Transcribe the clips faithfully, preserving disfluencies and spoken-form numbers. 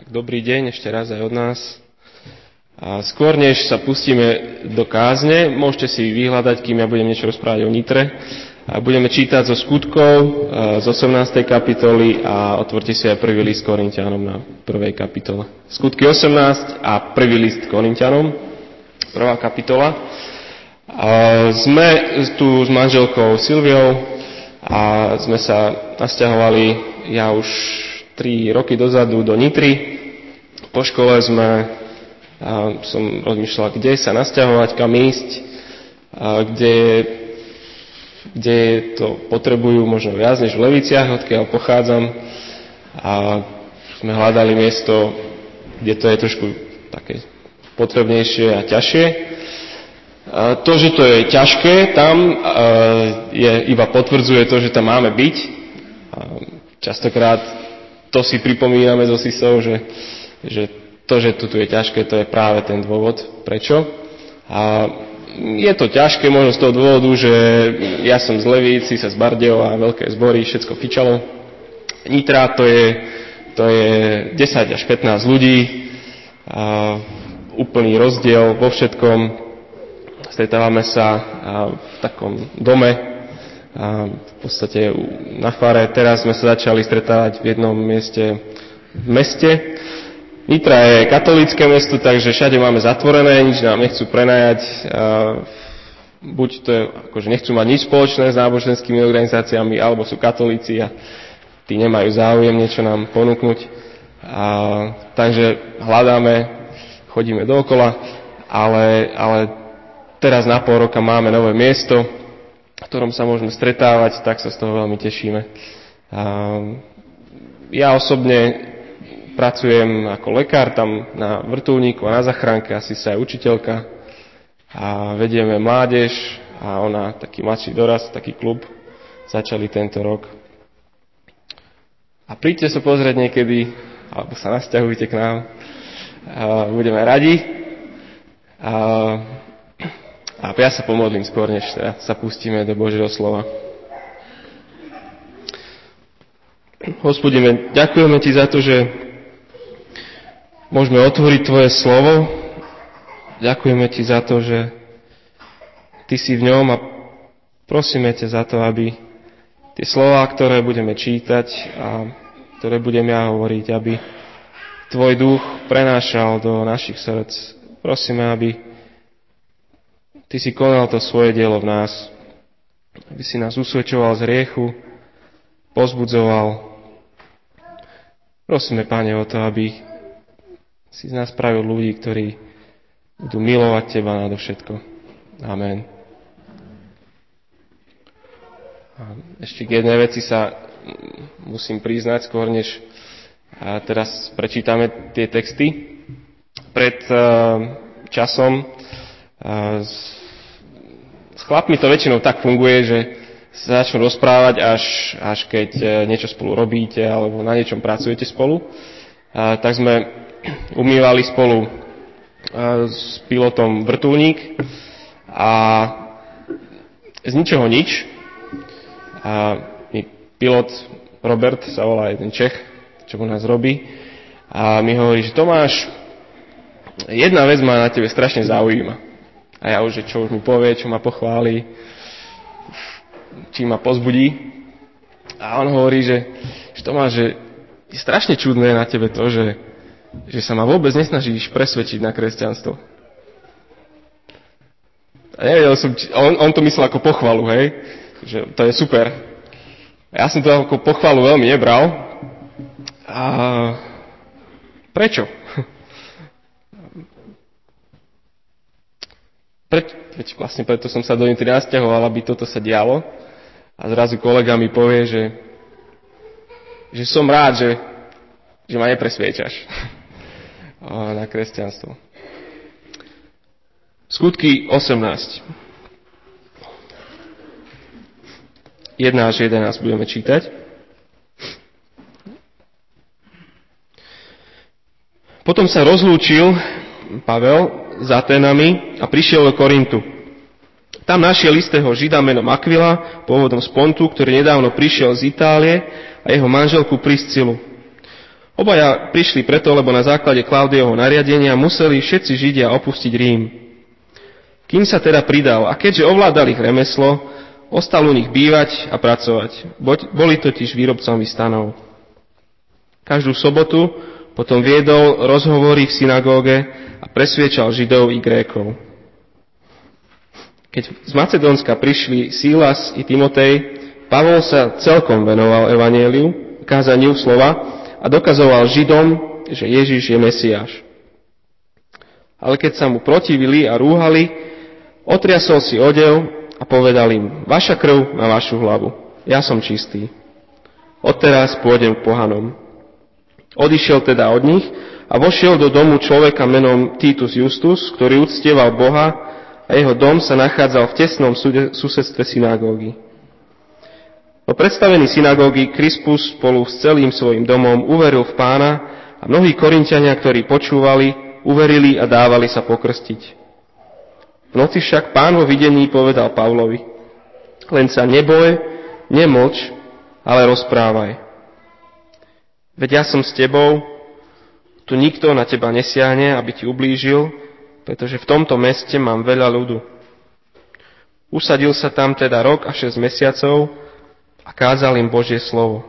Tak dobrý deň ešte raz aj od nás. A skôr než sa pustíme do kázne, môžete si vyhľadať, kým ja budem niečo rozprávať o Nitre. A budeme čítať zo skutkov z osemnástej kapitoly a otvorte si aj prvý list Korinťanom na prvej kapitole. Skutky osemnásť a prvý list Korinťanom, prvá kapitola. A sme tu s manželkou Silviou a sme sa nasťahovali ja už tri roky dozadu do Nitry. Po škole sme, a som rozmýšľal, kde sa nasťahovať, kam ísť, a kde, kde to potrebujú možno viac než v Leviciach, odkiaľ pochádzam. A sme hľadali miesto, kde to je trošku také potrebnejšie a ťažšie. A to, že to je ťažké, tam je, iba potvrdzuje to, že tam máme byť. A častokrát to si pripomíname so Sisou, že, že to, že tu je ťažké, to je práve ten dôvod, prečo. A je to ťažké možno z toho dôvodu, že ja som z Levíc, Sisa z Bardejov a veľké zbory, všetko fičalo. Nitra to je, to je desať až pätnásť ľudí, a úplný rozdiel vo všetkom. Stretávame sa v takom dome, a v podstate na fare. Teraz sme sa začali stretávať v jednom mieste v meste. Nitra je katolícke mesto, takže všade máme zatvorené, nič nám nechcú prenajať. Buď to je, akože nechcú mať nič spoločné s náboženskými organizáciami, alebo sú katolíci a tí nemajú záujem niečo nám ponúknuť. A, takže hľadáme, chodíme dookola, ale, ale teraz na pol roka máme nové miesto, v ktorom sa môžeme stretávať, tak sa z toho veľmi tešíme. A ja osobne pracujem ako lekár tam na vrtuľníku a na zachránke, asi sa aj učiteľka. A vedieme mládež a ona, taký mladší dorast, taký klub, začali tento rok. A príďte sa pozrieť niekedy, alebo sa nasťahujte k nám. A budeme radi. A A ja sa pomodlím skôr, než sa pustíme do Božieho slova. Hospodine, ďakujeme Ti za to, že môžeme otvoriť Tvoje slovo. Ďakujeme Ti za to, že Ty si v ňom a prosíme ťa za to, aby tie slová, ktoré budeme čítať a ktoré budem ja hovoriť, aby Tvoj duch prenášal do našich srdc. Prosíme, aby Ty si konal to svoje dielo v nás, aby si nás usvedčoval z hriechu, pozbudzoval. Prosíme, Pane, o to, aby si z nás spravil ľudí, ktorí budú milovať Teba nadovšetko. Amen. A ešte k jednej veci sa musím priznať skôr, než teraz prečítame tie texty. Pred časom s chlapmi to väčšinou tak funguje, že sa začnú rozprávať, až, až keď niečo spolu robíte alebo na niečom pracujete spolu. A, tak sme umývali spolu a, s pilotom vrtuľník a z ničoho nič. A mi pilot Robert, sa volá jeden Čech, čo u nás robí, a mi hovorí, že Tomáš, jedna vec ma na tebe strašne zaujíma. A ja už, že čo už mi povie, čo ma pochváli, či ma pozbudí. A on hovorí, že, že Tomáš, že je strašne čudné na tebe to, že, že sa ma vôbec nesnažíš presvedčiť na kresťanstvo. A nevedel som, či, on, on to myslel ako pochvalu, hej, že to je super. A ja som to ako pochvalu veľmi nebral. A prečo? Preč, veď vlastne preto som sa do Nitry nasťahoval, aby toto sa dialo. A zrazu kolega mi povie, že, že som rád, že, že ma nepresviečaš na kresťanstvo. Skutky osemnásť. jeden až jedenásť budeme čítať. Potom sa rozlúčil Pavel s Aténami a prišiel do Korintu. Tam našiel istého Žida menom Akvila, pôvodom z Pontu, ktorý nedávno prišiel z Itálie, a jeho manželku Priscilu. Obaja prišli preto, lebo na základe Klaudiovho nariadenia museli všetci Židia opustiť Rím. Kým sa teda pridal, a keďže ovládal ich remeslo, ostal u nich bývať a pracovať. Boli totiž výrobcami stanov. Každú sobotu potom viedol rozhovory v synagóge a presviečal Židov i Grékov. Keď z Macedónska prišli Sílas i Timotej, Pavol sa celkom venoval evanjeliu, kázaniu slova a dokazoval Židom, že Ježiš je Mesiáš. Ale keď sa mu protivili a rúhali, otriasol si odev a povedal im: vaša krv na vašu hlavu, ja som čistý. Odteraz pôjdem k pohanom. Odišiel teda od nich a vošiel do domu človeka menom Titus Justus, ktorý uctieval Boha, a jeho dom sa nachádzal v tesnom susedstve synagógy. Po predstavení synagógy Krispus spolu s celým svojim domom uveril v Pána a mnohí Korinťania, ktorí počúvali, uverili a dávali sa pokrstiť. V noci však Pán vo videní povedal Pavlovi: len sa neboj, nemlč, ale rozprávaj. Veď ja som s tebou, tu nikto na teba nesiahne, aby ti ublížil, pretože v tomto meste mám veľa ľudu. Usadil sa tam teda rok a šesť mesiacov a kázal im Božie slovo.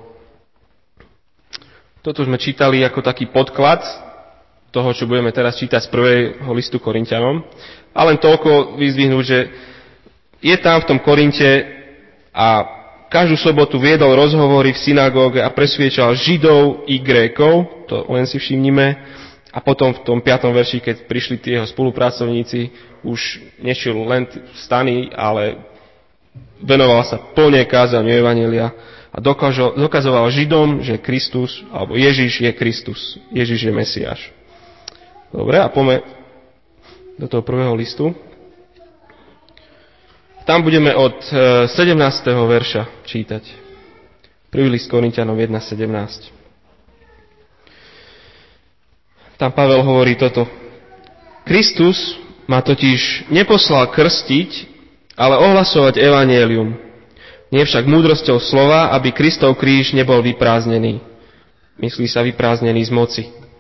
Toto sme čítali ako taký podklad toho, čo budeme teraz čítať z prvého listu Korinťanom. A len toľko vyzdvihnúť, že je tam v tom Korinte a každú sobotu viedol rozhovory v synagóge a presviečal Židov i Grékov, to len si všimnime. A potom v tom piatom verši, keď prišli tí jeho spolupracovníci, už nešiel len stany, ale venoval sa plne kázaniu evanjelia a dokazoval Židom, že Kristus, alebo Ježiš je Kristus. Ježiš je Mesiáš. Dobre, a poďme do toho prvého listu. Tam budeme od sedemnásteho verša čítať. Prvý list Korinťanom jeden sedemnásť. Tam Pavel hovorí toto: Kristus ma totiž neposlal krstiť, ale ohlasovať evanjelium. Nie však múdrosťou slova, aby Kristov kríž nebol vyprázdnený. Myslí sa vyprázdnený z moci.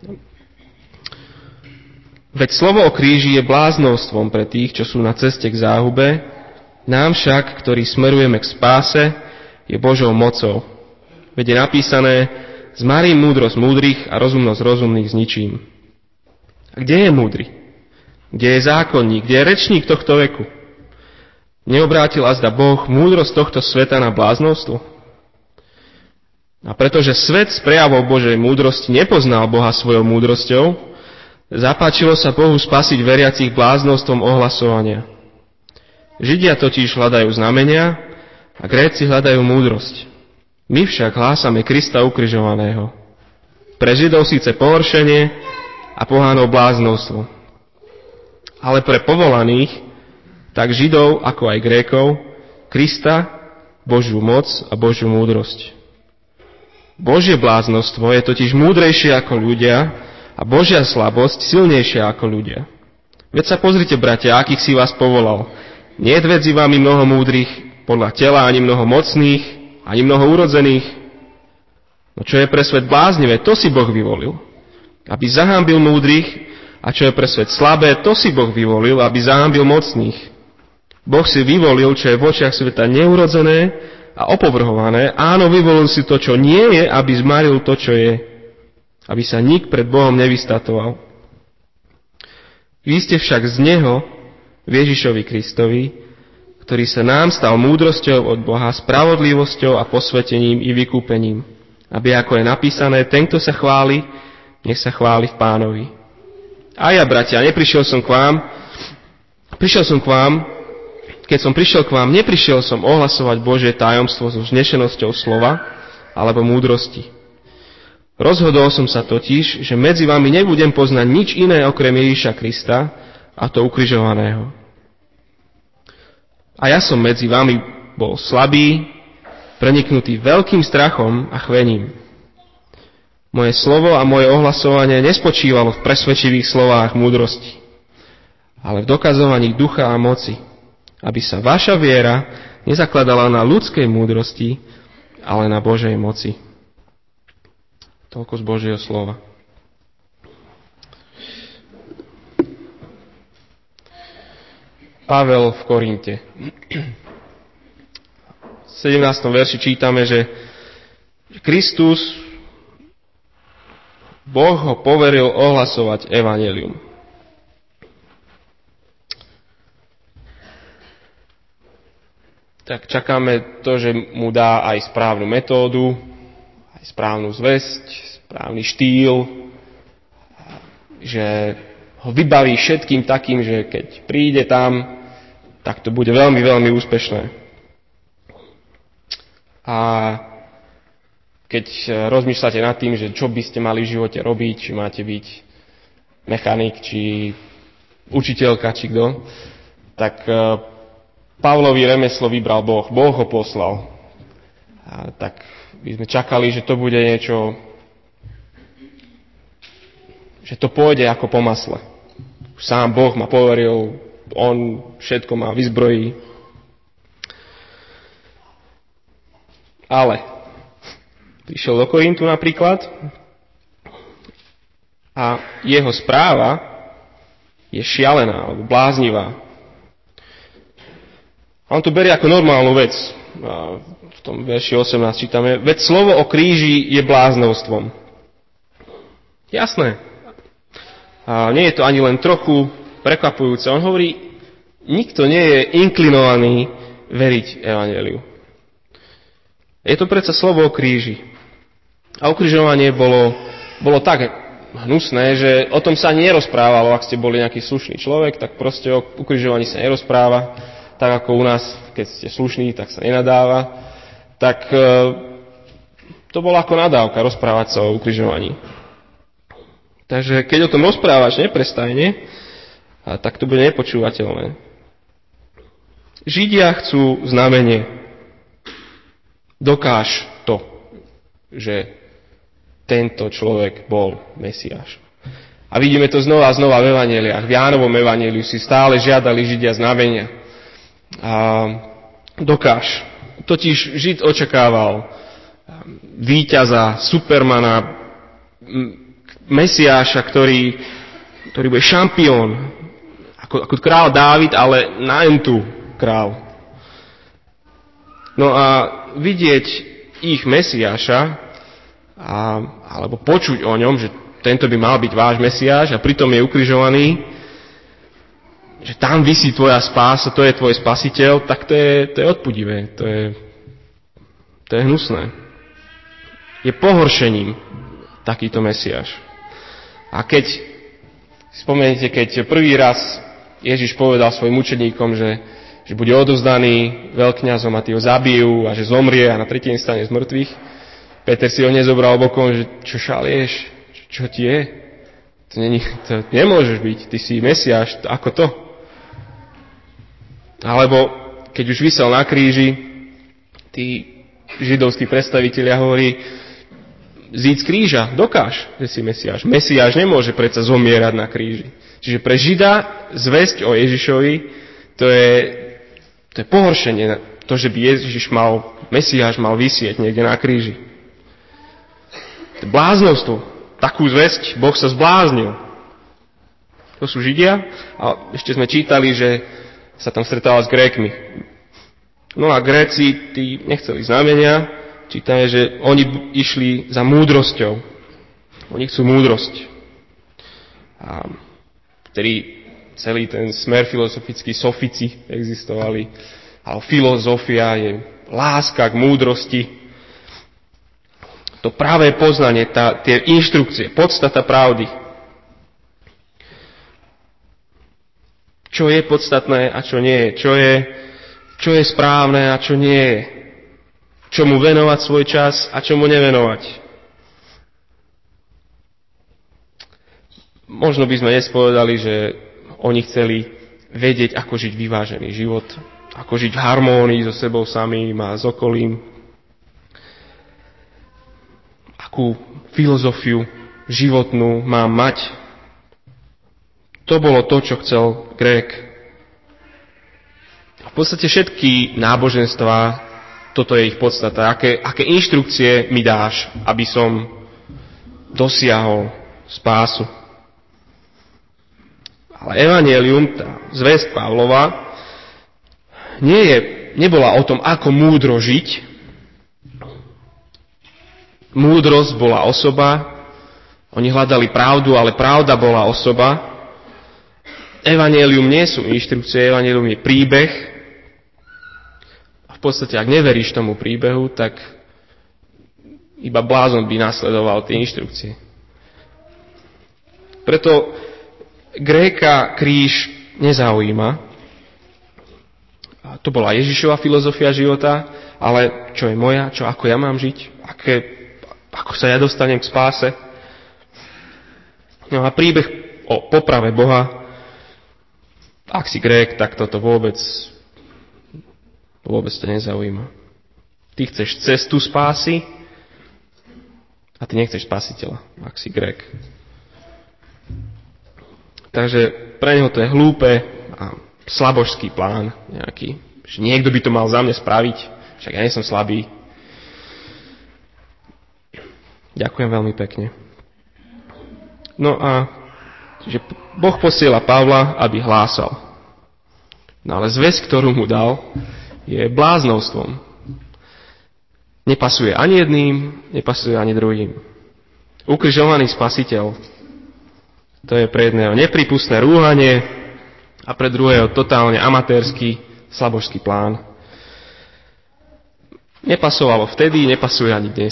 Veď slovo o kríži je bláznovstvom pre tých, čo sú na ceste k záhube, nám však, ktorí smerujeme k spáse, je Božou mocou. Veď je napísané: zmarím múdrosť múdrych a rozumnosť rozumných zničím. A kde je múdry? Kde je zákonník? Kde je rečník tohto veku? Neobrátil azda Boh múdrosť tohto sveta na bláznovstvo? A pretože svet s prejavou Božej múdrosti nepoznal Boha svojou múdrosťou, zapáčilo sa Bohu spasiť veriacich bláznovstvom ohlasovania. Židia totiž hľadajú znamenia a Gréci hľadajú múdrosť. My však hlásame Krista ukrižovaného. Pre Židov síce pohoršenie a pohánov bláznovstvo, ale pre povolaných, tak Židov, ako aj Grékov, Krista, Božiu moc a Božiu múdrosť. Božie bláznostvo je totiž múdrejšie ako ľudia a Božia slabosť silnejšia ako ľudia. Veď sa pozrite, bratia, akých si vás povolal. Nie je medzi vami mnoho múdrych podľa tela, ani mnoho mocných, ani mnoho urodzených. No čo je pre svet bláznivé, to si Boh vyvolil, aby zahámbil múdrych, a čo je pre svet slabé, to si Boh vyvolil, aby zahámbil mocných. Boh si vyvolil, čo je v očiach sveta neurodzené a opovrhované. Áno, vyvolil si to, čo nie je, aby zmaril to, čo je. Aby sa nik pred Bohom nevystatoval. Vy ste však z Neho, Ježišovi Kristovi, ktorý sa nám stal múdrosťou od Boha, spravodlivosťou a posvetením i vykúpením. Aby, ako je napísané, ten, kto sa chváli, nech sa chváli v Pánovi. A ja, bratia, neprišiel som k vám, prišiel som k vám, keď som prišiel k vám, neprišiel som ohlasovať Božie tajomstvo so vznešenosťou slova alebo múdrosti. Rozhodol som sa totiž, že medzi vami nebudem poznať nič iné okrem Ježiša Krista, a to ukrižovaného. A ja som medzi vami bol slabý, preniknutý veľkým strachom a chvením. Moje slovo a moje ohlasovanie nespočívalo v presvedčivých slovách múdrosti, ale v dokazovaní ducha a moci, aby sa vaša viera nezakladala na ľudskej múdrosti, ale na Božej moci. Toľko z Božieho slova. Pavel v Korinte. V sedemnástom verši čítame, že Kristus, Boh ho poveril ohlasovať evanjelium. Tak čakáme to, že mu dá aj správnu metódu, aj správnu zvesť, správny štýl, že ho vybaví všetkým takým, že keď príde tam, tak to bude veľmi, veľmi úspešné. A keď rozmýšľate nad tým, že čo by ste mali v živote robiť, či máte byť mechanik, či učiteľka, či kto, tak Pavlovi remeslo vybral Boh. Boh ho poslal. A tak by sme čakali, že to bude niečo, že to pôjde ako po masle. Sám Boh ma poveril, on všetko má vyzbrojí. Ale prišiel do Korintu napríklad a jeho správa je šialená alebo bláznivá. A on to berie ako normálnu vec. A v tom verši osemnásť čítame, veď slovo o kríži je bláznovstvom. Jasné. A nie je to ani len trochu prekvapujúce. On hovorí, nikto nie je inklinovaný veriť evanjeliu. Je to predsa slovo o kríži. A ukrižovanie bolo, bolo tak hnusné, že o tom sa nerozprávalo. Ak ste boli nejaký slušný človek, tak proste o ukrižovaní sa nerozpráva. Tak ako u nás, keď ste slušní, tak sa nenadáva. Tak e, to bola ako nadávka rozprávať sa o ukrižovaní. Takže keď o tom rozprávaš neprestajne, a tak to bude nepočúvateľné. Židia chcú znamenie. Dokáž to, že tento človek bol Mesiáš. A vidíme to znova a znova v evanjeliách. V Jánovom evanjeliu si stále žiadali Židia znamenia. A dokáž. Totiž Žid očakával víťaza, supermana, Mesiáša, ktorý, ktorý bude šampión, ako, ako král Dávid, ale na entu král. No a vidieť ich Mesiáša, a, alebo počuť o ňom, že tento by mal byť váš Mesiáš a pritom je ukrižovaný, že tam visí tvoja spása, to je tvoj spasiteľ, tak to je, to je odpudivé, to je, to je hnusné. Je pohoršením takýto Mesiáš. A keď, spomeniete, keď prvý raz Ježiš povedal svojim učeníkom, že, že bude odovzdaný veľkňazom a tí ho zabijú a že zomrie a na tretí deň stane z mŕtvych, Peter si ho nezobral bokom, že čo šalieš, čo, čo ti je? To, není, to nemôžeš byť, ty si Mesiáš, ako to? Alebo keď už visel na kríži, tí židovskí predstavitelia hovorí, zíď z kríža, dokáž, že si Mesiáš. Mesiáš nemôže predsa zomierať na kríži. Čiže pre Žida zvesť o Ježišovi, to je, to je pohoršenie, to, že by Ježiš mal, Mesiáš mal visieť niekde na kríži. To je bláznovstvo. Takú zvesť Boh sa zbláznil. To sú Židia a ešte sme čítali, že sa tam stretával s Grékmi. No a Gréci, tí nechceli znamenia, čítame, že oni išli za múdrosťou. Oni chcú múdrosť. A vtedy celý ten smer filozofický, sofici existovali. A filozofia je láska k múdrosti. To pravé poznanie, tá, tie inštrukcie, podstata pravdy. Čo je podstatné a čo nie je. Čo je, čo je správne a čo nie je. Čomu venovať svoj čas a čomu nevenovať. Možno by sme dnes povedali, že oni chceli vedieť, ako žiť vyvážený život, ako žiť v harmónii so sebou samým a s okolím. Akú filozofiu životnú mám mať. To bolo to, čo chcel Grék. V podstate všetky náboženstvá, toto je ich podstata. Aké, aké inštrukcie mi dáš, aby som dosiahol spásu. Ale evanjelium, tá zvesť Pavlova, nie je, nebola o tom, ako múdro žiť. Múdrosť bola osoba, oni hľadali pravdu, ale pravda bola osoba. Evanjelium nie sú inštrukcie, evanjelium je príbeh. A v podstate, ak neveríš tomu príbehu, tak iba blázon by nasledoval tie inštrukcie. Preto Gréka kríž nezaujíma. A to bola Ježišova filozofia života, ale čo je moja, čo ako ja mám žiť, aké, ako sa ja dostanem k spáse. No a príbeh o poprave Boha, ak si Grék, tak toto vôbec, vôbec to nezaujíma. Ty chceš cestu spásy a ty nechceš spasiteľa, ak si Grék. Takže pre neho to je hlúpe a slabožský plán nejaký. Že niekto by to mal za mňa spraviť, však ja nie som slabý. Ďakujem veľmi pekne. No a že Boh posiela Pavla, aby hlásal. No ale zvesť, ktorú mu dal, je bláznovstvom. Nepasuje ani jedným, nepasuje ani druhým. Ukrižovaný spasiteľ, to je pre jedného nepripustné rúhanie a pre druhého totálne amatérsky, slabožský plán. Nepasovalo vtedy, nepasuje ani dnes.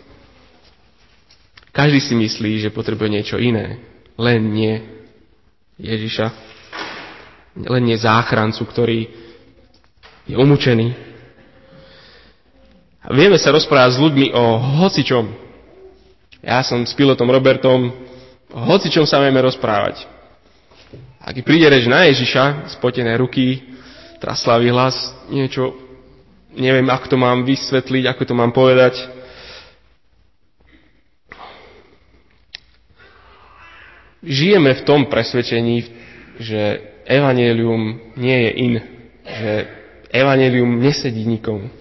Každý si myslí, že potrebuje niečo iné. Len nie Ježiša. Len nie záchrancu, ktorý je umúčený. A vieme sa rozprávať s ľuďmi o hocičom. Ja som s pilotom Robertom, o hocičom sa vieme rozprávať. Ak príde reč na Ježiša, spotené ruky, traslavý hlas, niečo, neviem, ako to mám vysvetliť, ako to mám povedať. Žijeme v tom presvedčení, že evanjelium nie je in, že evanjelium nesedí nikomu.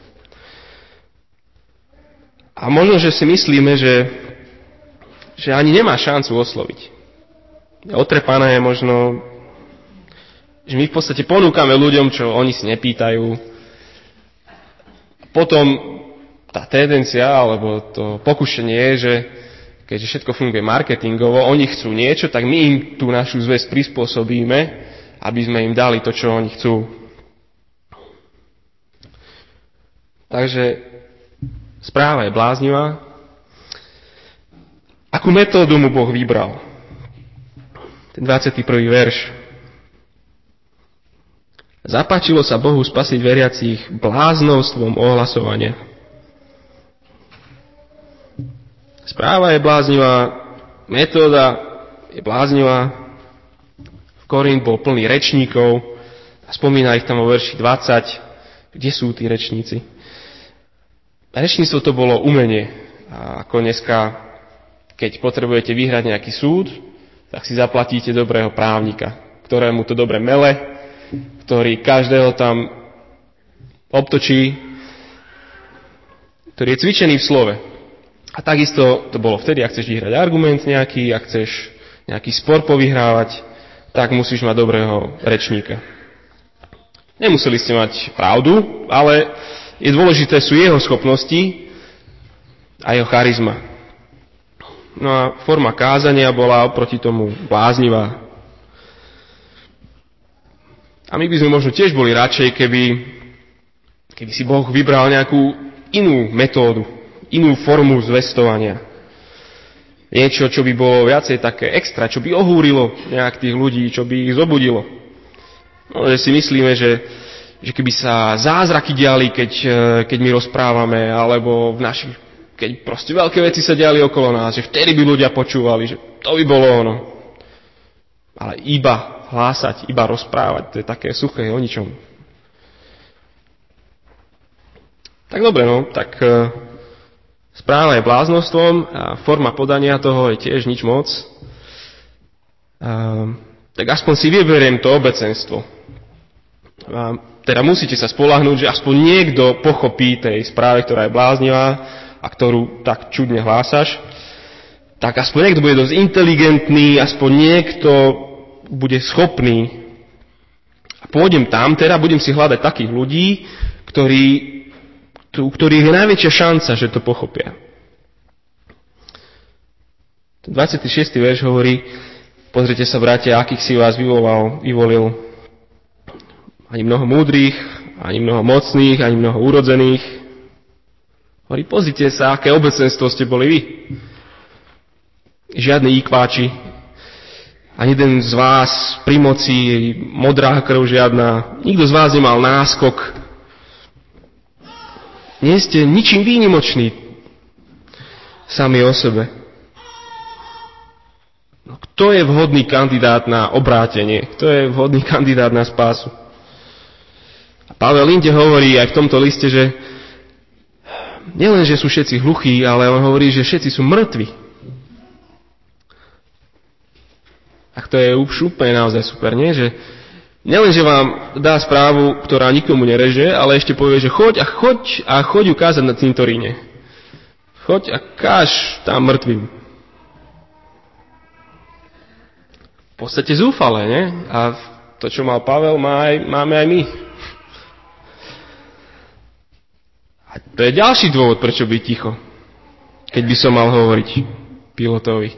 A možno, že si myslíme, že, že ani nemá šancu osloviť. Otrepané je možno, že my v podstate ponúkame ľuďom, čo oni si nepýtajú. Potom tá tendencia, alebo to pokušenie je, že keďže všetko funguje marketingovo, oni chcú niečo, tak my im tú našu zväzť prispôsobíme, aby sme im dali to, čo oni chcú. Takže správa je bláznivá. Akú metódu mu Boh vybral? Ten dvadsiaty prvý verš. Zapáčilo sa Bohu spasiť veriacich bláznovstvom ohlasovania. Správa je bláznivá, metóda je bláznivá. V Korint bol plný rečníkov a spomína ich tam vo verši dvadsať. Kde sú tí rečníci? Rečníctvo to bolo umenie. A ako dneska, keď potrebujete vyhrať nejaký súd, tak si zaplatíte dobrého právnika, ktorému to dobre mele, ktorý každého tam obtočí, ktorý je cvičený v slove. A takisto to bolo vtedy, ak chceš vyhrať argument nejaký, ak chceš nejaký spor povyhrávať, tak musíš mať dobrého rečníka. Nemuseli ste mať pravdu, ale je dôležité sú jeho schopnosti a jeho charizma. No a forma kázania bola oproti tomu bláznivá. A my by sme možno tiež boli radšej, keby, keby si Boh vybral nejakú inú metódu, inú formu zvestovania. Niečo, čo by bolo viacej také extra, čo by ohúrilo nejak tých ľudí, čo by ich zobudilo. No, že si myslíme, že, že keby sa zázraky diali, keď, keď my rozprávame, alebo v našich, keď proste veľké veci sa diali okolo nás, že vtedy by ľudia počúvali, že to by bolo ono. Ale iba hlásať, iba rozprávať, to je také suché o ničom. Tak dobre, no, tak správa je bláznostvom a forma podania toho je tiež nič moc. A, tak aspoň si vyberiem to obecenstvo. A teda musíte sa spoľahnúť, že aspoň niekto pochopí tej správe, ktorá je bláznivá a ktorú tak čudne hlásaš. tak aspoň niekto bude dosť inteligentný, aspoň niekto bude schopný. A pôjdem tam, teda budem si hľadať takých ľudí, ktorí, u ktorých je najväčšia šanca, že to pochopia. dvadsiaty šiesty verš hovorí, pozrite sa, bratia, akých si vás vyvolal, vyvolil. Ani mnoho múdrych, ani mnoho mocných, ani mnoho urodzených. Hovorí, pozrite sa, aké obecenstvo ste boli vy. Žiadni íkváči, ani jeden z vás pri moci, modrá krv žiadna, nikto z vás nemal náskok. Nie ste ničím výnimoční sami o sebe. No, kto je vhodný kandidát na obrátenie? Kto je vhodný kandidát na spásu? A Pavel inde hovorí aj v tomto liste, že nielen, že sú všetci hluchí, ale on hovorí, že všetci sú mŕtvi. Tak to je už úplne naozaj super, nie? Že nielen, že vám dá správu, ktorá nikomu nereže, ale ešte povie, že choď a choď a choď ukázať na cintoríne. Choď a káž tam mŕtvým. V podstate zúfale, nie? A to, čo mal Pavel, má aj, máme aj my. A to je ďalší dôvod, prečo byť ticho. Keď by som mal hovoriť pilotovi.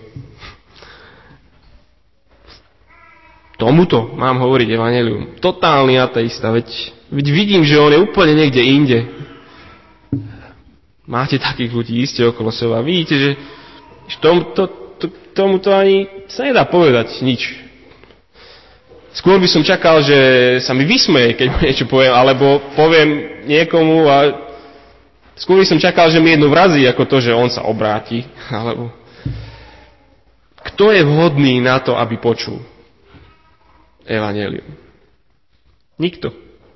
Tomuto mám hovoriť evanjelium. Totálny ateista, veď, veď vidím, že on je úplne niekde inde. Máte takých ľudí iste okolo seba. Vidíte, že tom, to, to, tomuto ani sa nedá povedať nič. Skôr by som čakal, že sa mi vysmeje, keď mu niečo poviem, alebo poviem niekomu a skôr by som čakal, že mi jedno vrazí, ako to, že on sa obráti. Alebo kto je vhodný na to, aby počul evanjelium? Nikto.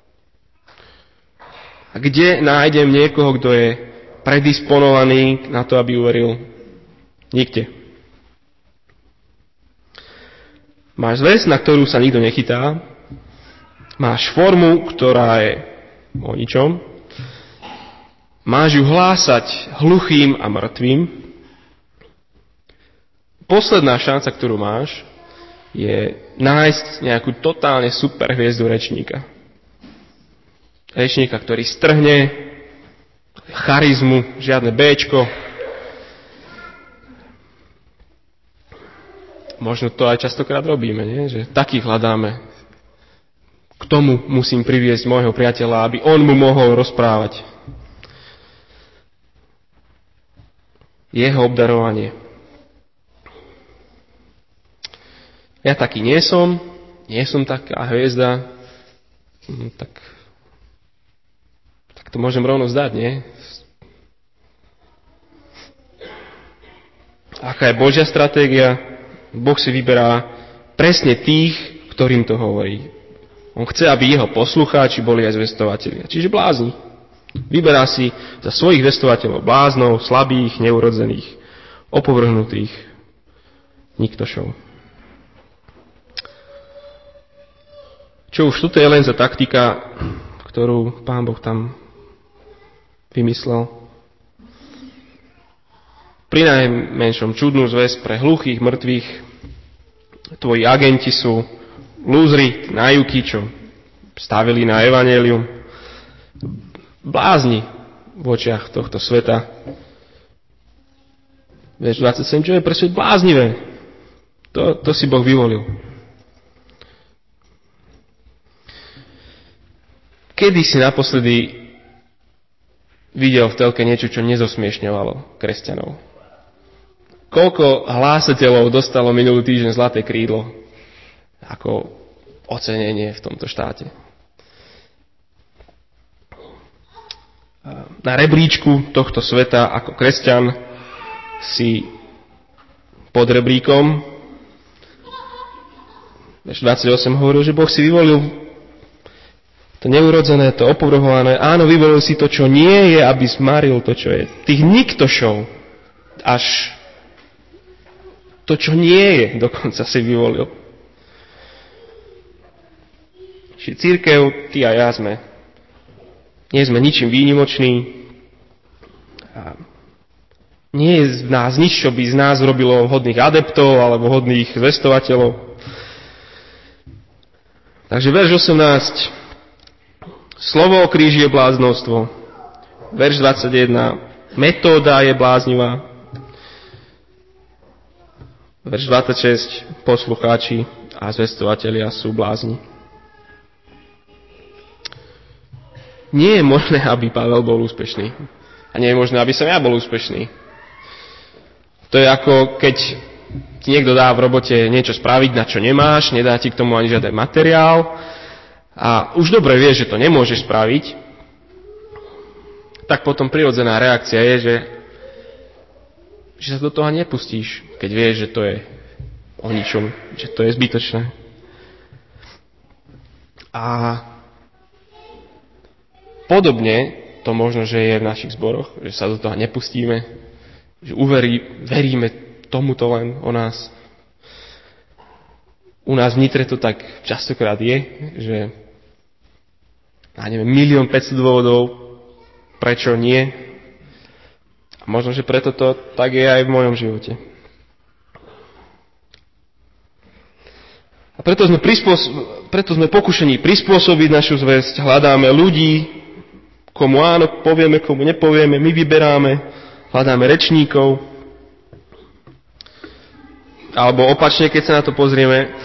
A kde nájdem niekoho, kto je predisponovaný na to, aby uveril? Nikde. Máš zväz, na ktorú sa nikto nechytá. Máš formu, ktorá je o ničom. Máš ju hlásať hluchým a mŕtvým. Posledná šanca, ktorú máš, je nájsť nejakú totálne super hviezdu rečníka. Rečníka, ktorý strhne charizmu, žiadne béčko. Možno to aj častokrát robíme, nie? Že takých hľadáme. K tomu musím priviesť môjho priateľa, aby on mu mohol rozprávať. Jeho obdarovanie. Ja taký nie som, nie som taká hviezda, tak, tak to môžem rovno vzdať, nie? Aká je Božia stratégia? Boh si vyberá presne tých, ktorým to hovorí. On chce, aby jeho poslucháči boli aj zvestovatelia. Čiže blázni. Vyberá si za svojich zvestovateľov bláznov, slabých, neurodzených, opovrhnutých, niktošov. Čo už toto je len za taktika, ktorú Pán Boh tam vymyslel. Pri najmenšom čudnú zväz pre hluchých, mŕtvych. Tvoji agenti sú lúzri, nájuky, čo stavili na evanjelium. Blázni v očiach tohto sveta. Verš dvadsaťsedem, čo je pre svet bláznivé. To, to si Boh vyvolil. Kedy si naposledy videl v telke niečo, čo nezosmiešňovalo kresťanov? Koľko hlásateľov dostalo minulý týždeň zlaté krídlo ako ocenenie v tomto štáte? Na rebríčku tohto sveta ako kresťan si pod rebríkom. Verš dvadsaťosem hovoril, že Boh si vyvolil to neurodzené, to opovrhované. Áno, vyvolil si to, čo nie je, aby zmaril to, čo je. Tých niktošov, až to, čo nie je, dokonca si vyvolil. Čiže cirkev, ty a ja sme, nie sme ničím výnimoční. A Nie je v nás nič, čo by z nás robilo vhodných adeptov alebo vhodných zvestovateľov. Takže verš osemnásť. Slovo o kríži je bláznostvo. Verš dvadsaťjeden. Metóda je bláznivá. Verš dvadsaťšesť. Poslucháči a zvestovatelia sú blázni. Nie je možné, aby Pavel bol úspešný. A nie je možné, aby som ja bol úspešný. To je ako keď ti niekto dá v robote niečo spraviť, na čo nemáš, nedá ti k tomu ani žiaden materiál a už dobre vieš, že to nemôžeš spraviť, tak potom prirodzená reakcia je, že, že sa do toho nepustíš, keď vieš, že to je o ničom, že to je zbytočné. A podobne to možno, že je v našich zboroch, že sa do toho nepustíme, že uverí, veríme tomuto len o nás. U nás v Nitre to tak častokrát je, že ja neviem, milión päťsto dôvodov, prečo nie. A možno, že preto to tak je aj v mojom živote. A preto sme, prispôsob... preto sme pokušení prispôsobiť našu zvesť, hľadáme ľudí, komu áno povieme, komu nepovieme, my vyberáme, hľadáme rečníkov. Alebo opačne, keď sa na to pozrieme,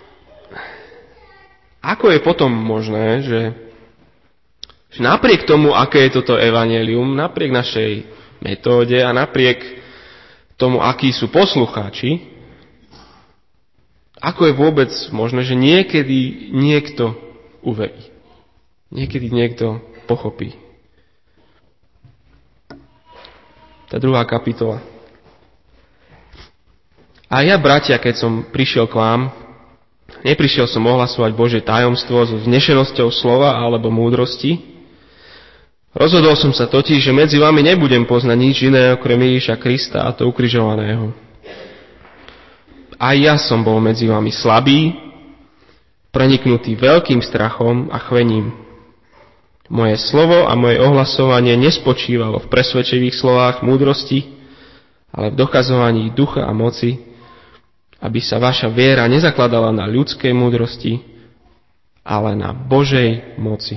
ako je potom možné, že, že napriek tomu, aké je toto evanjelium, napriek našej metóde a napriek tomu, akí sú poslucháči, ako je vôbec možné, že niekedy niekto uverí. Niekedy niekto pochopí. Tá druhá kapitola. A ja, bratia, keď som prišiel k vám, neprišiel som ohlasovať Božie tajomstvo so vznešenosťou slova alebo múdrosti. Rozhodol som sa totiž, že medzi vami nebudem poznať nič iné okrem Ježiša Krista a to ukrižovaného. Aj ja som bol medzi vami slabý, preniknutý veľkým strachom a chvením. Moje slovo a moje ohlasovanie nespočívalo v presvedčivých slovách múdrosti, ale v dokazovaní ducha a moci, aby sa vaša viera nezakladala na ľudskej múdrosti, ale na Božej moci.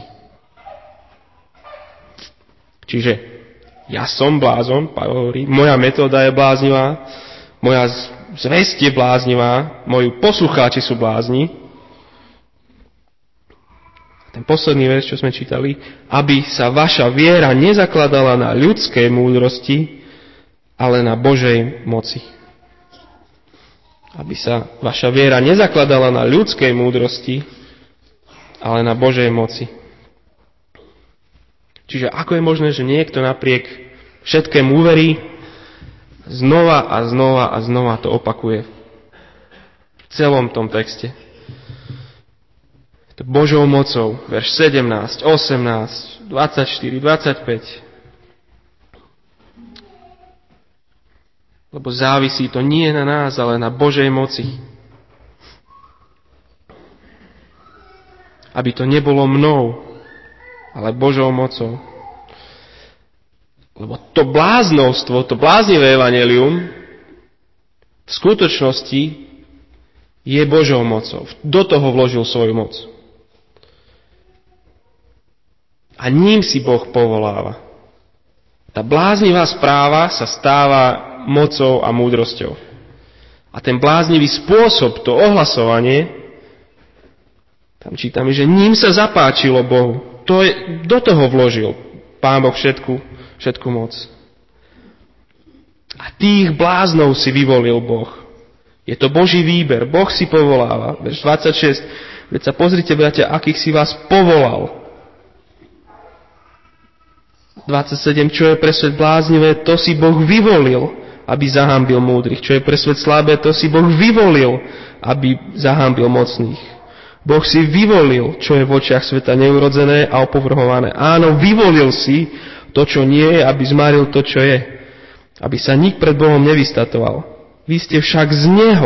Čiže ja som blázon, Pavel hovorí, moja metóda je bláznivá, moja zvesť je bláznivá, moji poslucháči sú blázni. Ten posledný verš, čo sme čítali, aby sa vaša viera nezakladala na ľudskej múdrosti, ale na Božej moci. Aby sa vaša viera nezakladala na ľudskej múdrosti, ale na Božej moci. Čiže ako je možné, že niekto napriek všetkému uverí, znova a znova a znova to opakuje v celom tom texte. To Božou mocou, verš sedemnásť, osemnásť, dvadsaťštyri, dvadsaťpäť. Lebo závisí to nie na nás, ale na Božej moci. Aby to nebolo mnou, ale Božou mocou. Lebo to bláznovstvo, to bláznivé evanjelium v skutočnosti je Božou mocou. Do toho vložil svoju moc. A ním si Boh povoláva. Tá bláznivá správa sa stáva mocou a múdrosťou. A ten bláznivý spôsob, to ohlasovanie, tam čítame, že ním sa zapáčilo Bohu. To je, do toho vložil Pán Boh všetku, všetku moc. A tých bláznov si vyvolil Boh. Je to Boží výber. Boh si povoláva. Verš dvadsaťšesť. Veď sa pozrite, bratia, akých si vás povolal. dvadsaťsedem. Čo je pre svet bláznivé, to si Boh vyvolil, aby zahambil múdrych. Čo je pre svet slabé, to si Boh vyvolil, aby zahambil mocných. Boh si vyvolil, čo je v očiach sveta neurodzené a opovrhované. Áno, vyvolil si to, čo nie je, aby zmaril to, čo je. Aby sa nik pred Bohom nevystatoval. Vy ste však z Neho,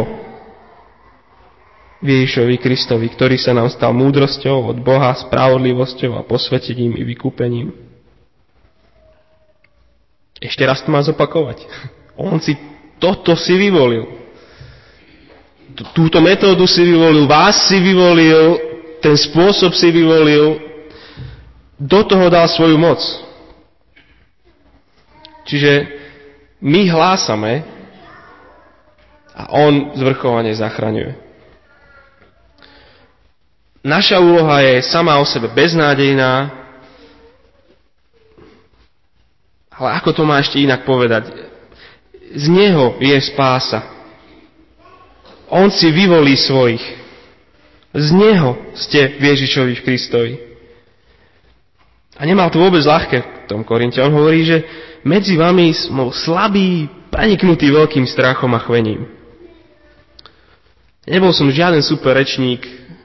Ježišovi Kristovi, ktorý sa nám stal múdrosťou od Boha, spravodlivosťou a posvetením i vykúpením. Ešte raz to má zopakovať. On si toto si vyvolil. Túto metódu si vyvolil, vás si vyvolil, ten spôsob si vyvolil, do toho dal svoju moc. Čiže my hlásame a on zvrchovane zachraňuje. Naša úloha je sama o sebe beznádejná, ale ako to má ešte inak povedať? Z neho je spása. On si vyvolí svojich. Z neho ste v Ježišovi Kristovi. A nemal to vôbec ľahké v tom Korinte. On hovorí, že medzi vami som slabý, preniknutý veľkým strachom a chvením. Nebol som žiaden super rečník.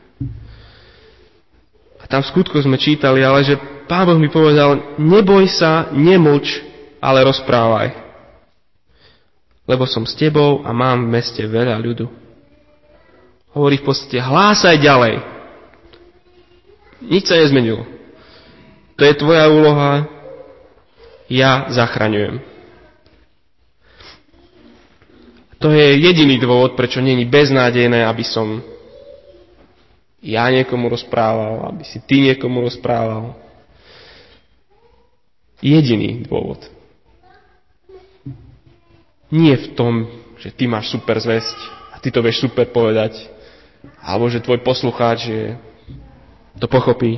A tam v skutku sme čítali, ale že Pán Boh mi povedal, neboj sa, nemlč, ale rozprávaj. Lebo som s tebou a mám v meste veľa ľudu. Hovorí v podstate, hlásaj ďalej. Nič sa nezmenilo. To je tvoja úloha, ja zachraňujem. To je jediný dôvod, prečo nie je beznádejné, aby som ja niekomu rozprával, aby si ty niekomu rozprával. Jediný dôvod. Nie v tom, že ty máš super zvesť a ty to vieš super povedať, alebo že tvoj poslucháč je, to pochopí.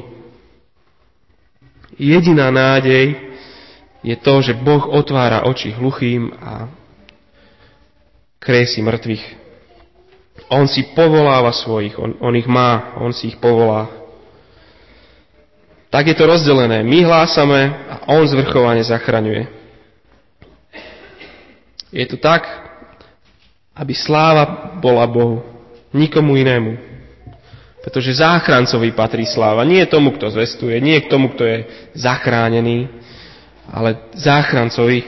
Jediná nádej je to, že Boh otvára oči hluchým a krési mŕtvych. On si povoláva svojich, on, on ich má, on si ich povolá. Tak je to rozdelené. My hlásame a on zvrchovane zachraňuje. Je to tak, aby sláva bola Bohu, nikomu inému. Pretože záchrancovi patrí sláva. Nie tomu, kto zvestuje, nie k tomu, kto je zachránený, ale záchrancovi.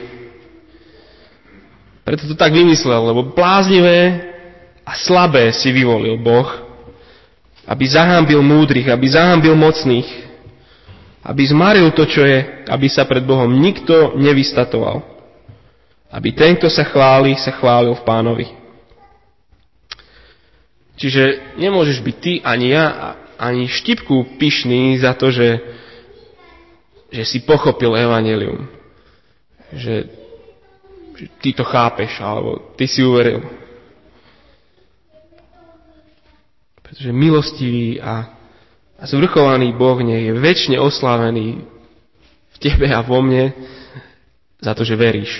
Preto to tak vymyslel, lebo bláznivé a slabé si vyvolil Boh, aby zahambil múdrych, aby zahambil mocných, aby zmaril to, čo je, aby sa pred Bohom nikto nevystatoval. Aby ten, kto sa chváli, sa chválil v Pánovi. Čiže nemôžeš byť ty, ani ja, ani štipku pyšný za to, že, že si pochopil evanjelium. Že, že ty to chápeš, alebo ty si uveril. Pretože milostivý a, a zvrchovaný Boh nech je večne oslávený v tebe a vo mne za to, že veríš.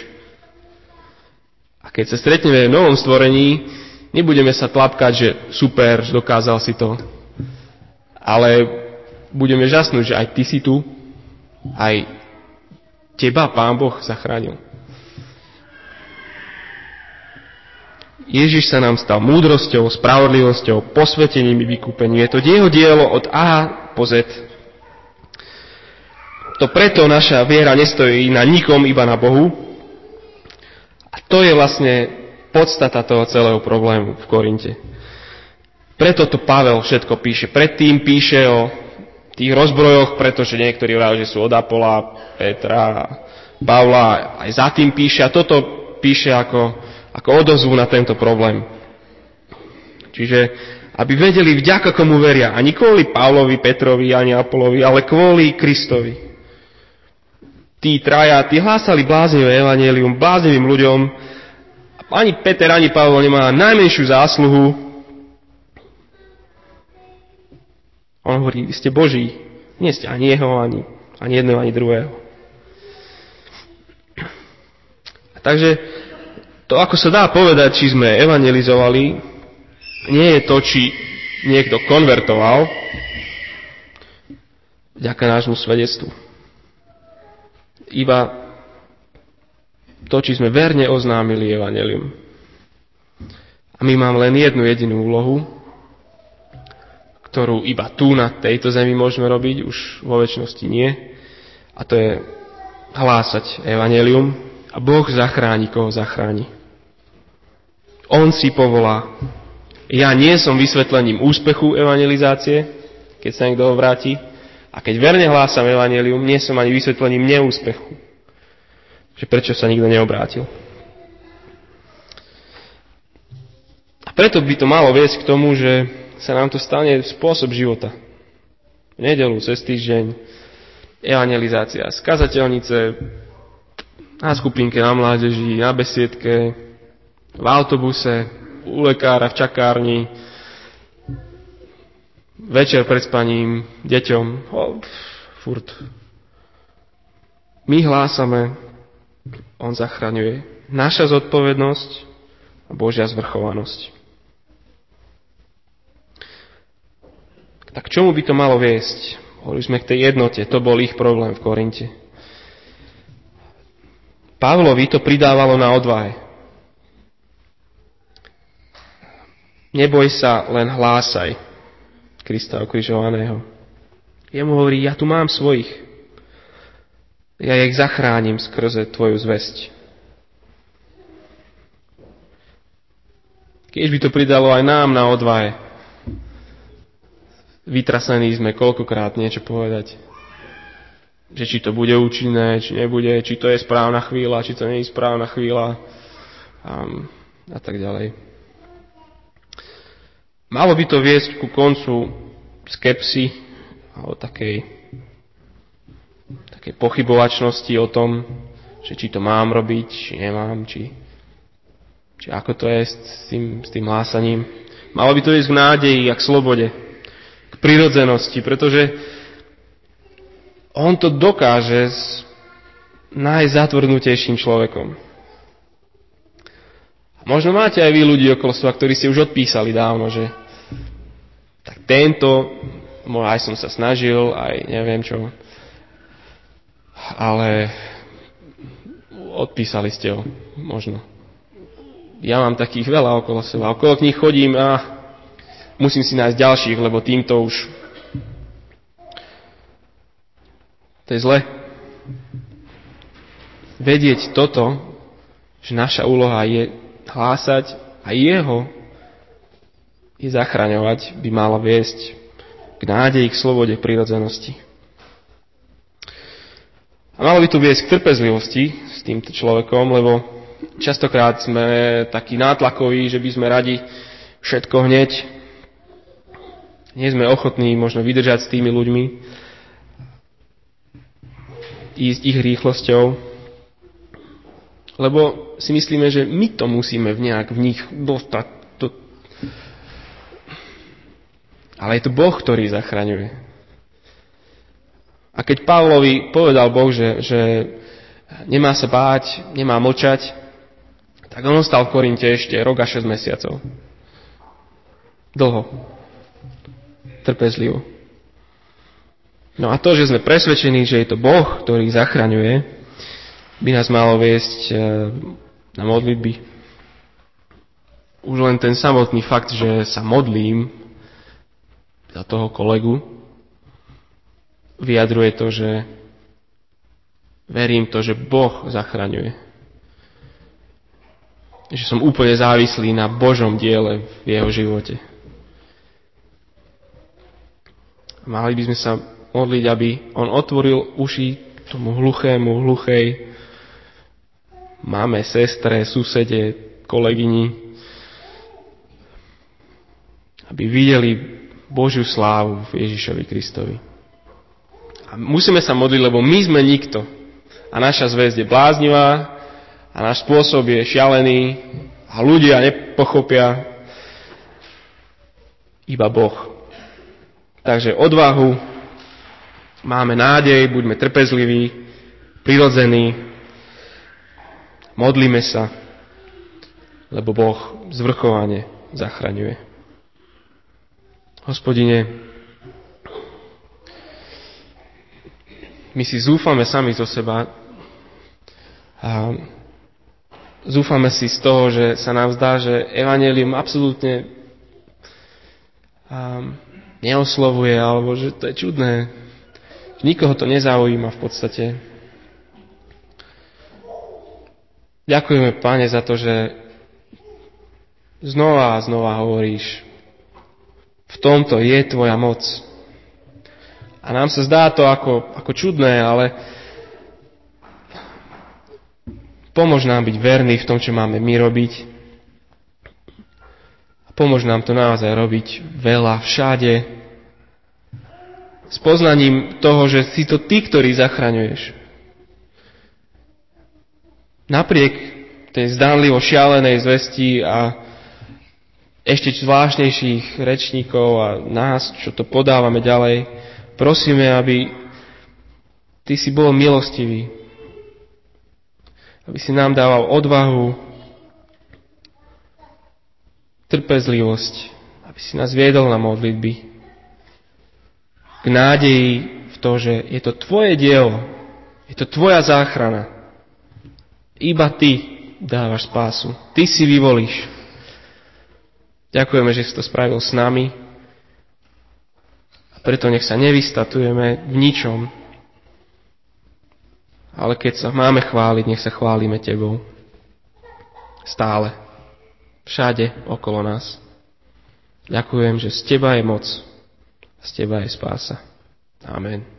A keď sa stretneme v novom stvorení, nebudeme sa tlapkať, že super, že dokázal si to. Ale budeme žasnúť, že aj ty si tu, aj teba Pán Boh zachránil. Ježiš sa nám stal múdrosťou, spravodlivosťou, posvetením i vykúpením. Je to jeho dielo od A po Z. To preto naša viera nestojí na nikom, iba na Bohu. A to je vlastne podstata toho celého problému v Korinte. Preto to Pavel všetko píše. Predtým píše o tých rozbrojoch, pretože niektorí hovoria, že sú od Apola, Petra, Pavla, aj za tým píše. A toto píše ako, ako odozvu na tento problém. Čiže, aby vedeli, vďaka komu veria. Ani kvôli Pavlovi, Petrovi, ani Apolovi, ale kvôli Kristovi. Tí traja, tí hlásali bláznivé evanjelium bláznivým ľuďom. Ani Peter, ani Pavol nemá najmenšiu zásluhu. On hovorí, vy ste Boží. Nie ste ani jeho, ani, ani jedného, ani druhého. A takže to, ako sa dá povedať, či sme evanjelizovali, nie je to, či niekto konvertoval vďaka nášmu svedectvu. Iba to, či sme verne oznámili evanjelium. A my máme len jednu jedinú úlohu, ktorú iba tu na tejto zemi môžeme robiť, už vo večnosti nie. A to je hlásať evanjelium a Boh zachráni, koho zachráni. On si povolá. Ja nie som vysvetlením úspechu evangelizácie, keď sa niekto vráti. A keď verne hlásam evanjelium, nie som ani vysvetlením neúspechu. Že prečo sa nikto neobrátil. A preto by to malo viesť k tomu, že sa nám to stane spôsob života. V nedeľu, cez týždeň, evangelizácia z kazateľnice, na skupinke, na mládeži, na besiedke, v autobuse, u lekára, v čakárni, večer pred spaním, deťom, oh, furt. My hlásame, on zachraňuje. Naša zodpovednosť a Božia zvrchovanosť. Tak čomu by to malo viesť? Hovorili sme k tej jednote, to bol ich problém v Korinte. Pavlovi to pridávalo na odvahe. Neboj sa, len hlásaj Krista ukrižovaného. Jemu hovorí, ja tu mám svojich. Ja ich zachránim skrze tvoju zvesť. Keď by to pridalo aj nám na odvahe. Vytrasení sme koľkokrát niečo povedať. Že či to bude účinné, či nebude, či to je správna chvíľa, či to nie je správna chvíľa a, a tak ďalej. Malo by to viesť ku koncu skepsy a o takej, takej pochybovačnosti o tom, že či to mám robiť, či nemám, či, či ako to je s tým, s tým hlásaním. Malo by to viesť k nádeji a k slobode, k prirodzenosti, pretože on to dokáže s najzatvrdnutejším človekom. Možno máte aj vy ľudí okolo seba, ktorí ste už odpísali dávno, že tak tento, aj som sa snažil, aj neviem čo, ale odpísali ste ho, možno. Ja mám takých veľa okolo seba. Okolo nich chodím a musím si nájsť ďalších, lebo týmto už to je zle. Vedieť toto, že naša úloha je hlásať a jeho je zachraňovať, by mala viesť k nádeji, k slobode, k prirodzenosti. A malo by to viesť k trpezlivosti s týmto človekom, lebo častokrát sme takí nátlakoví, že by sme radi všetko hneď. Nie sme ochotní možno vydržať s tými ľuďmi, ísť ich rýchlosťou, lebo si myslíme, že my to musíme v nejak v nich dostať. To... Ale je to Boh, ktorý zachraňuje. A keď Pavlovi povedal Boh, že, že nemá sa báť, nemá mlčať, tak on ostal v Korinte ešte rok a šesť mesiacov. Dlho. Trpezlivo. No a to, že sme presvedčení, že je to Boh, ktorý zachraňuje, by nás malo viesť na modlitby. Už len ten samotný fakt, že sa modlím za toho kolegu, vyjadruje to, že verím to, že Boh zachraňuje. Že som úplne závislý na Božom diele v jeho živote. Mali by sme sa modliť, aby on otvoril uši tomu hluchému, hluchej máme, sestre, susede, kolegyni, aby videli Božiu slávu v Ježišovi Kristovi. A musíme sa modliť, lebo my sme nikto. A naša zväzť je bláznivá a náš spôsob je šialený a ľudia nepochopia, iba Boh. Takže odvahu, máme nádej, buďme trpezliví, prirodzení, modlíme sa, lebo Boh zvrchovane zachraňuje. Hospodine, my si zúfame sami zo seba a zúfame si z toho, že sa nám zdá, že evanjelium absolútne neoslovuje, alebo že to je čudné. Nikoho to nezaujíma v podstate. Ďakujeme, Pane, za to, že znova a znova hovoríš, v tomto je tvoja moc. A nám sa zdá to ako, ako čudné, ale pomôž nám byť verní v tom, čo máme my robiť. A Pomôž nám to naozaj robiť veľa, všade, s poznaním toho, že si to Ty, ktorý zachraňuješ. Napriek tej zdánlivo šialenej zvesti a ešte zvláštnejších rečníkov a nás, čo to podávame ďalej, prosíme, aby Ty si bol milostivý, aby si nám dával odvahu, trpezlivosť, aby si nás viedol na modlitby k nádeji v to, že je to Tvoje dielo, je to Tvoja záchrana. Iba Ty dávaš spásu. Ty si vyvolíš. Ďakujeme, že si to spravil s nami. A preto nech sa nevystatujeme v ničom. Ale keď sa máme chváliť, nech sa chválime Tebou. Stále. Všade okolo nás. Ďakujem, že z Teba je moc. Z Teba je spása. Amen.